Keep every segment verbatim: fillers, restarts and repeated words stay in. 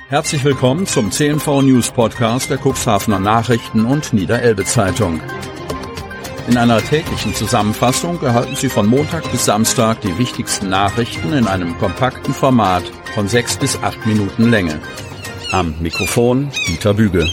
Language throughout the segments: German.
Herzlich willkommen zum C N V News Podcast der Cuxhavener Nachrichten und Niederelbe Zeitung. In einer täglichen Zusammenfassung erhalten Sie von Montag bis Samstag die wichtigsten Nachrichten in einem kompakten Format von sechs bis acht Minuten Länge. Am Mikrofon Dieter Büge.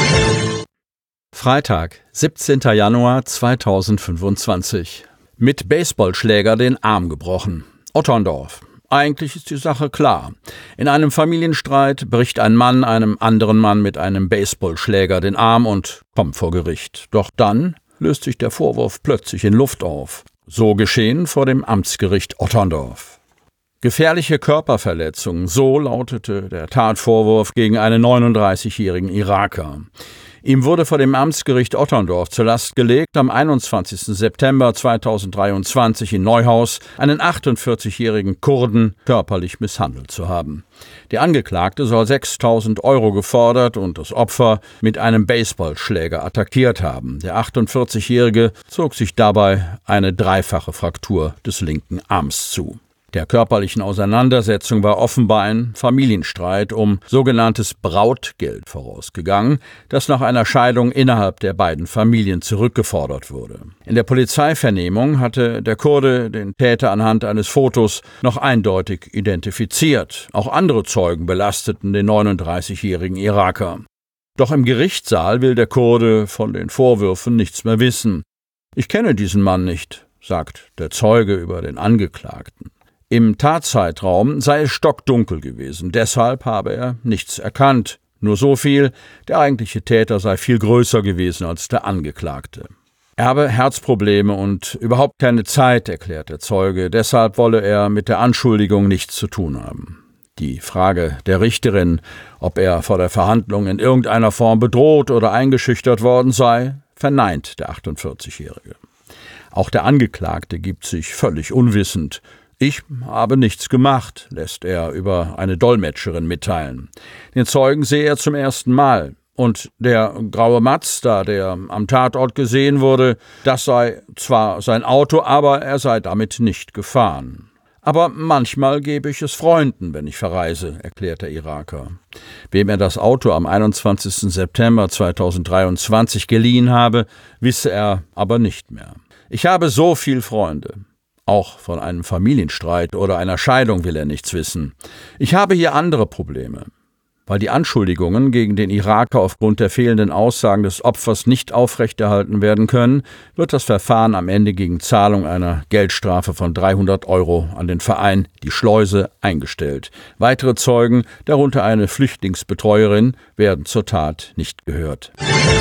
Freitag, siebzehnter Januar zweitausendfünfundzwanzig. Mit Baseballschläger den Arm gebrochen. Otterndorf. Eigentlich ist die Sache klar. In einem Familienstreit bricht ein Mann einem anderen Mann mit einem Baseballschläger den Arm und kommt vor Gericht. Doch dann löst sich der Vorwurf plötzlich in Luft auf. So geschehen vor dem Amtsgericht Otterndorf. Gefährliche Körperverletzung, so lautete der Tatvorwurf gegen einen neununddreißigjährigen Iraker. Ihm wurde vor dem Amtsgericht Otterndorf zur Last gelegt, am einundzwanzigsten September zweitausenddreiundzwanzig in Neuhaus einen achtundvierzigjährigen Kurden körperlich misshandelt zu haben. Der Angeklagte soll sechstausend Euro gefordert und das Opfer mit einem Baseballschläger attackiert haben. Der achtundvierzigjährige zog sich dabei eine dreifache Fraktur des linken Arms zu. Der körperlichen Auseinandersetzung war offenbar ein Familienstreit um sogenanntes Brautgeld vorausgegangen, das nach einer Scheidung innerhalb der beiden Familien zurückgefordert wurde. In der Polizeivernehmung hatte der Kurde den Täter anhand eines Fotos noch eindeutig identifiziert. Auch andere Zeugen belasteten den neununddreißigjährigen Iraker. Doch im Gerichtssaal will der Kurde von den Vorwürfen nichts mehr wissen. »Ich kenne diesen Mann nicht«, sagt der Zeuge über den Angeklagten. Im Tatzeitraum sei es stockdunkel gewesen, deshalb habe er nichts erkannt. Nur so viel, der eigentliche Täter sei viel größer gewesen als der Angeklagte. Er habe Herzprobleme und überhaupt keine Zeit, erklärt der Zeuge, deshalb wolle er mit der Anschuldigung nichts zu tun haben. Die Frage der Richterin, ob er vor der Verhandlung in irgendeiner Form bedroht oder eingeschüchtert worden sei, verneint der achtundvierzigjährige. Auch der Angeklagte gibt sich völlig unwissend. »Ich habe nichts gemacht«, lässt er über eine Dolmetscherin mitteilen. Den Zeugen sehe er zum ersten Mal. Und der graue Mazda, der am Tatort gesehen wurde, das sei zwar sein Auto, aber er sei damit nicht gefahren. »Aber manchmal gebe ich es Freunden, wenn ich verreise«, erklärt der Iraker. Wem er das Auto am einundzwanzigsten September zweitausenddreiundzwanzig geliehen habe, wisse er aber nicht mehr. »Ich habe so viel Freunde. Auch von einem Familienstreit oder einer Scheidung will er nichts wissen. Ich habe hier andere Probleme.« Weil die Anschuldigungen gegen den Iraker aufgrund der fehlenden Aussagen des Opfers nicht aufrechterhalten werden können, wird das Verfahren am Ende gegen Zahlung einer Geldstrafe von dreihundert Euro an den Verein Die Schleuse eingestellt. Weitere Zeugen, darunter eine Flüchtlingsbetreuerin, werden zur Tat nicht gehört.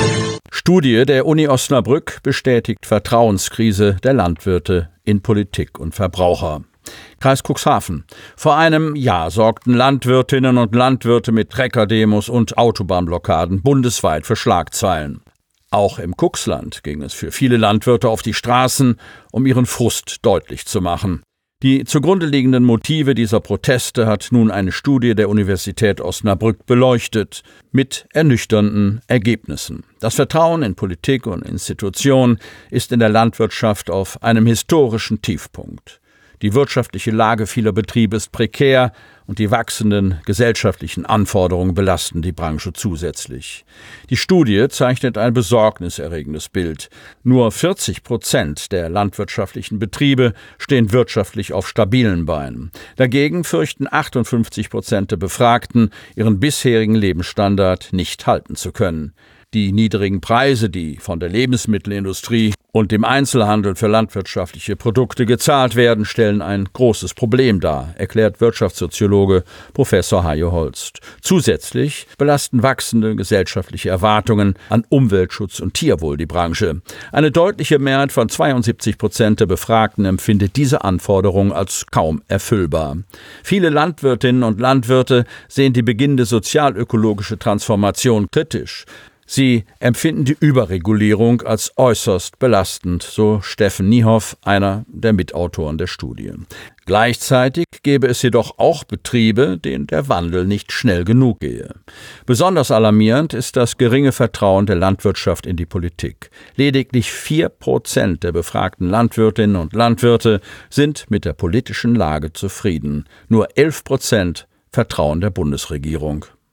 Studie der Uni Osnabrück bestätigt Vertrauenskrise der Landwirte in Politik und Verbraucher. Kreis Cuxhaven. Vor einem Jahr sorgten Landwirtinnen und Landwirte mit Treckerdemos und Autobahnblockaden bundesweit für Schlagzeilen. Auch im Cuxland ging es für viele Landwirte auf die Straßen, um ihren Frust deutlich zu machen. Die zugrunde liegenden Motive dieser Proteste hat nun eine Studie der Universität Osnabrück beleuchtet, mit ernüchternden Ergebnissen. Das Vertrauen in Politik und Institutionen ist in der Landwirtschaft auf einem historischen Tiefpunkt. Die wirtschaftliche Lage vieler Betriebe ist prekär und die wachsenden gesellschaftlichen Anforderungen belasten die Branche zusätzlich. Die Studie zeichnet ein besorgniserregendes Bild. Nur vierzig Prozent der landwirtschaftlichen Betriebe stehen wirtschaftlich auf stabilen Beinen. Dagegen fürchten achtundfünfzig Prozent der Befragten, ihren bisherigen Lebensstandard nicht halten zu können. Die niedrigen Preise, die von der Lebensmittelindustrie und dem Einzelhandel für landwirtschaftliche Produkte gezahlt werden, stellen ein großes Problem dar, erklärt Wirtschaftssoziologe Professor Hajo Holst. Zusätzlich belasten wachsende gesellschaftliche Erwartungen an Umweltschutz und Tierwohl die Branche. Eine deutliche Mehrheit von zweiundsiebzig Prozent der Befragten empfindet diese Anforderung als kaum erfüllbar. Viele Landwirtinnen und Landwirte sehen die beginnende sozialökologische Transformation kritisch. Sie empfinden die Überregulierung als äußerst belastend, so Steffen Niehoff, einer der Mitautoren der Studie. Gleichzeitig gäbe es jedoch auch Betriebe, denen der Wandel nicht schnell genug gehe. Besonders alarmierend ist das geringe Vertrauen der Landwirtschaft in die Politik. Lediglich vier Prozent der befragten Landwirtinnen und Landwirte sind mit der politischen Lage zufrieden. Nur elf Prozent vertrauen der Bundesregierung.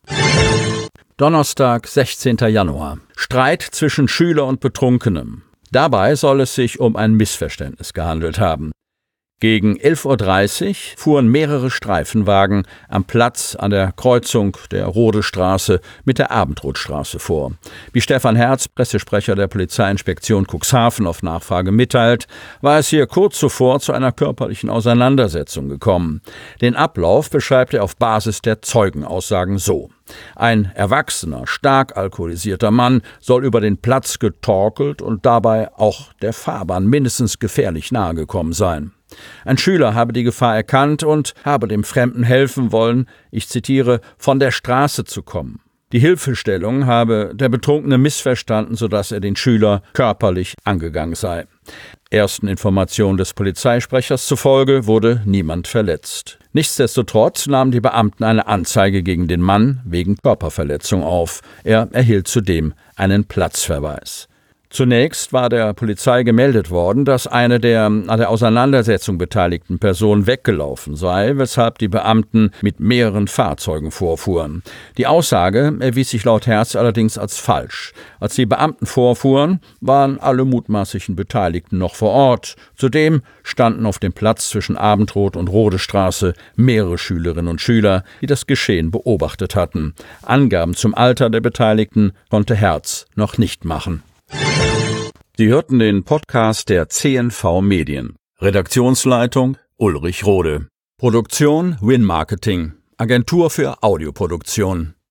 Donnerstag, sechzehnter Januar. Streit zwischen Schüler und Betrunkenem. Dabei soll es sich um ein Missverständnis gehandelt haben. Gegen elf Uhr dreißig fuhren mehrere Streifenwagen am Platz an der Kreuzung der Rodestraße mit der Abendrotstraße vor. Wie Stefan Herz, Pressesprecher der Polizeiinspektion Cuxhaven, auf Nachfrage mitteilt, war es hier kurz zuvor zu einer körperlichen Auseinandersetzung gekommen. Den Ablauf beschreibt er auf Basis der Zeugenaussagen so: Ein erwachsener, stark alkoholisierter Mann soll über den Platz getorkelt und dabei auch der Fahrbahn mindestens gefährlich nahe gekommen sein. Ein Schüler habe die Gefahr erkannt und habe dem Fremden helfen wollen, ich zitiere, von der Straße zu kommen. Die Hilfestellung habe der Betrunkene missverstanden, sodass er den Schüler körperlich angegangen sei. Ersten Informationen des Polizeisprechers zufolge wurde niemand verletzt. Nichtsdestotrotz nahmen die Beamten eine Anzeige gegen den Mann wegen Körperverletzung auf. Er erhielt zudem einen Platzverweis. Zunächst war der Polizei gemeldet worden, dass eine der an der Auseinandersetzung beteiligten Personen weggelaufen sei, weshalb die Beamten mit mehreren Fahrzeugen vorfuhren. Die Aussage erwies sich laut Herz allerdings als falsch. Als die Beamten vorfuhren, waren alle mutmaßlichen Beteiligten noch vor Ort. Zudem standen auf dem Platz zwischen Abendrot und Rodestraße mehrere Schülerinnen und Schüler, die das Geschehen beobachtet hatten. Angaben zum Alter der Beteiligten konnte Herz noch nicht machen. Sie hörten den Podcast der C N V Medien. Redaktionsleitung Ulrich Rode. Produktion Win Marketing, Agentur für Audioproduktion.